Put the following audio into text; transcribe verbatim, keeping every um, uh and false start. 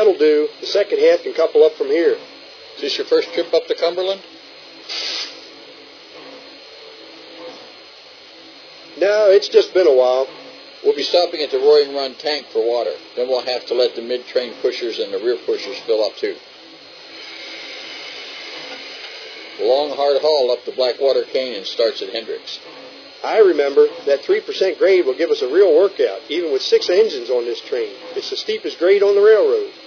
That'll do. The second half can couple up from here. Is this your first trip up the Cumberland? No, it's just been a while. We'll be stopping at the Roaring Run tank for water. Then we'll have to let the mid-train pushers and the rear pushers fill up too. The long, hard haul up the Blackwater Canyon starts at Hendricks. I remember that three percent grade will give us a real workout, even with six engines on this train. It's the steepest grade on the railroad.